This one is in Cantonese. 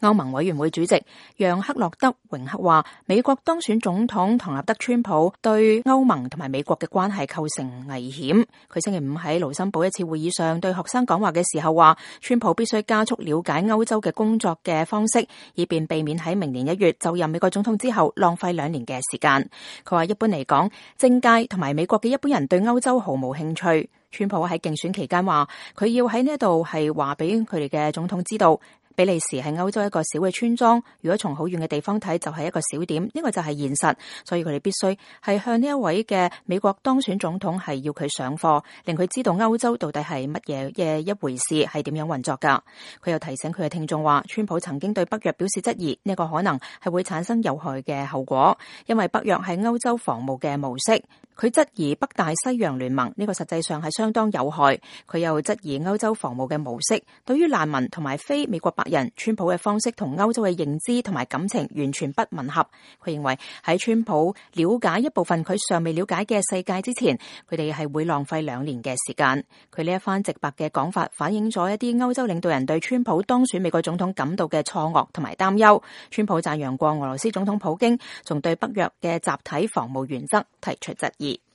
歐盟委員會主席讓克洛德榮克話，美國當選總統唐納德川普對歐盟同埋美國嘅關係構成危險。佢星期五喺盧森堡一次會議上對學生講話嘅時候話，川普必須加速了解歐洲嘅工作嘅方式，以便避免喺明年1月就任美國總統之後浪費2年嘅時間。佢話一般嚟講，政界同埋美國嘅一般人對歐洲毫無興趣。川普喺競選期間話，佢要喺呢度係話俾佢哋嘅總統知道，比利時係歐洲一個小嘅村莊，如果從好遠嘅地方睇就係一個小點，呢個就係現實，所以佢哋必須係向呢一位嘅美國當選總統係要佢上課，令佢知道歐洲到底係乜嘢嘅一回事，係點樣運作噶。佢又提醒佢嘅聽眾話，川普曾經對北約表示質疑，呢個可能係會產生有害嘅後果，因為北約係歐洲防務嘅模式。佢質疑北大西洋聯盟，呢個實際上係相當有害。佢又質疑歐洲防務嘅模式，對於難民同埋非美國白人，川普嘅方式同歐洲嘅認知同埋感情完全不吻合。佢認為喺川普了解一部分佢尚未了解嘅世界之前，佢哋係會浪費2年嘅時間。佢呢一番直白嘅講法反映咗一啲歐洲領導人對川普當選美國總統感到嘅錯愕同埋擔憂。川普讚揚過俄羅斯總統普京，仲對北約嘅集體防務原則提出質疑。